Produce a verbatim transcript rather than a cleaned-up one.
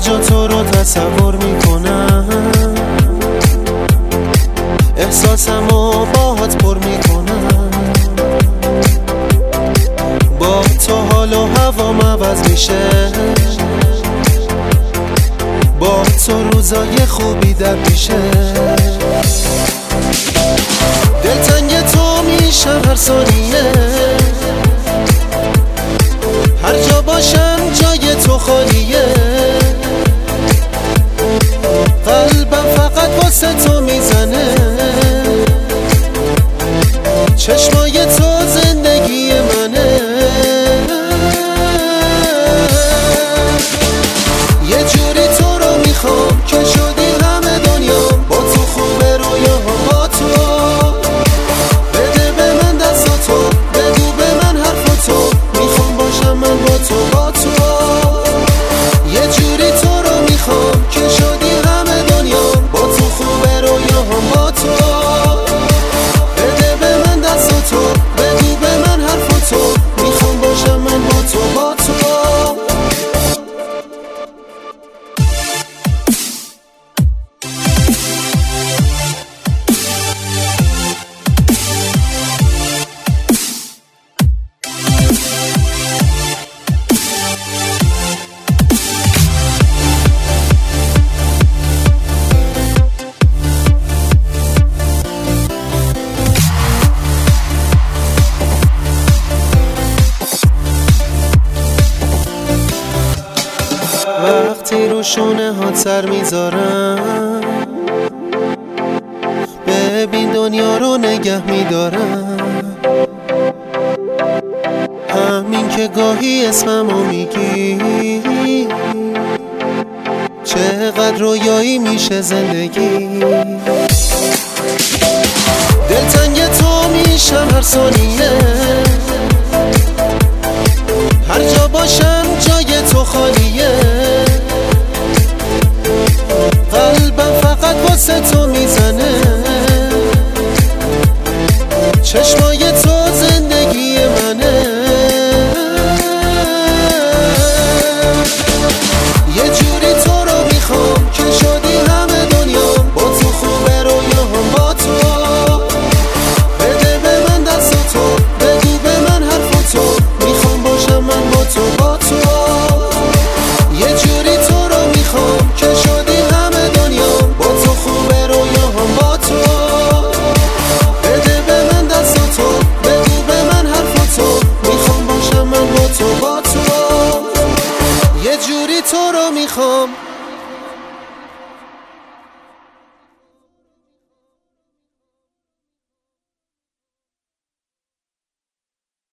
جا تو رو تصور میکنم، احساسمو باهات پر میکنم. با تو حال و هوام عوض میشه، با تو روزای خوبی در پیشه. دلتنگ تو میشم هر ثانیه، هر جا باشم جای تو خالیه. قلبم فقط واسه تو میزنه، چشمای تو زندگی منه. یه جوری تو رو میخوام که شدی همه دنیام. با تو خوبه رویاها، با تو بده به من دستاتو، بگو به من حرفاتو. میخوام باشم من با تو، با تو یه جوری تو رو میخوام که شدی همه دنیام. با تو خوبه رویاها، با تو بده به من دستاتو، بگو به من حرفاتو. میخوام باشم من با تو، با تو وقتی رو شونه ها سر میذارم، ببین دنیا رو نگه میدارم. همین که گاهی اسممو میگی، چقدر رویایی میشه زندگی. دلتنگ تو میشم هر ثانیه، هر جا باشم جای تو خالیه. قلبم فقط واسه تو میزنه، چشمای تو زندگی منه. یه جوری تو رو میخوام که شدی همه دنیام. با تو خوبه رویاهم، با تو بده به من دستاتو، بگو به من حرفاتو. میخوام باشم من با تو، با تو یه جوری تو رو میخوام که شدی همه دنیام. با تو خوبه رویاهم، با تو بده به من دستاتو، بگو به من حرفاتو. میخوام باشم من با تو، با تو یه جوری تو رو میخوام